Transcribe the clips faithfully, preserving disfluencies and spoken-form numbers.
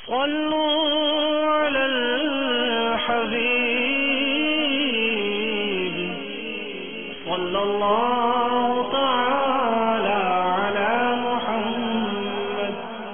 صلوا على الحبيب صلى الله تعالى على محمد.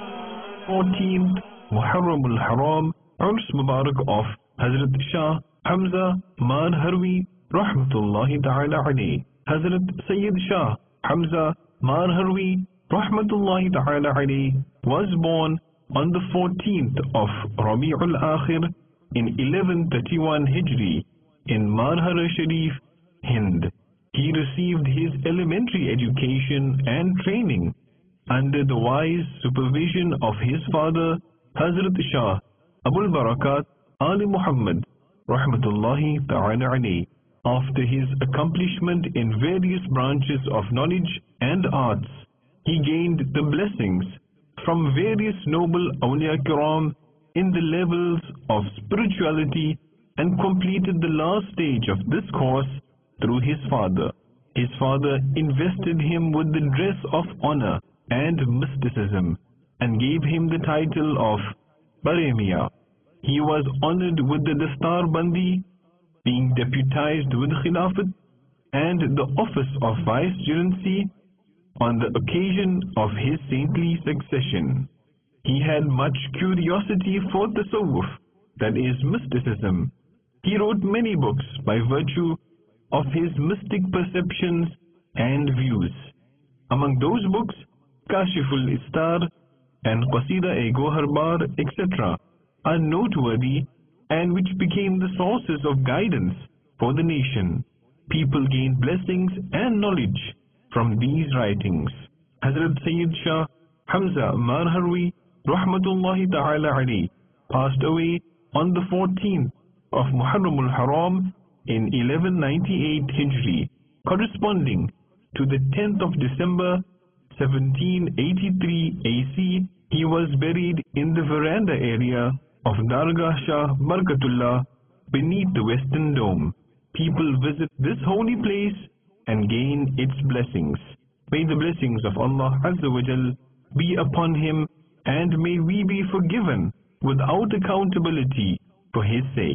fourteenth Muharram al-Haram, Urs Mubarak of Hazrat Shah Hamza Marharwi Rahmatullahi Ta'ala alayhi. Hazrat Sayyid Shah Hamza Marharwi Rahmatullahi Ta'ala alayhi was born on the fourteenth of Rabi'ul Akhir in eleven thirty-one Hijri in Marhara Sharif, Hind. He received his elementary education and training under the wise supervision of his father Hazrat Shah Abul Barakat Ali Muhammad Rahmatullahi Ta'ala alayhi. After his accomplishment in various branches of knowledge and arts, he gained the blessings from various noble awliya kiram in the levels of spirituality and completed the last stage of this course through his father. His father invested him with the dress of honor and mysticism and gave him the title of Baremiya. He was honored with the Dastar Bandi, being deputized with Khilafat and the office of Vicegerency on the occasion of his saintly succession. He had much curiosity for tasawwuf, that is mysticism. He wrote many books by virtue of his mystic perceptions and views. Among those books, Kashiful Istar and Qasida-e-Goharbar, et cetera are noteworthy and which became the sources of guidance for the nation. People gained blessings and knowledge from these writings. Hazrat Sayyid Shah Hamza Marharwi Rahmatullahi Ta'ala alayhi passed away on the fourteenth of Muharram al-Haram in eleven ninety-eight Hijri, corresponding to the tenth of December seventeen eighty-three A C. He was buried in the veranda area of Dargah Shah Barakatullah beneath the Western Dome. People visit this holy place and gain its blessings. May the blessings of Allah Azza wa Jal be upon him, and may we be forgiven without accountability for his sake.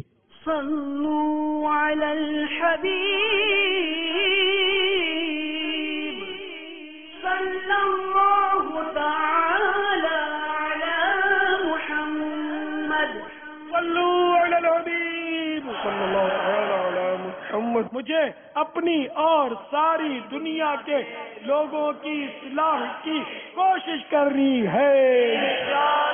صلوا على الحبيب صلى الله تعالى على محمد. صلوا على الحبيب صلى الله تعالى على محمد. मुझे अपनी और सारी दुनिया के लोगों की इस्लाह की कोशिश करनी है.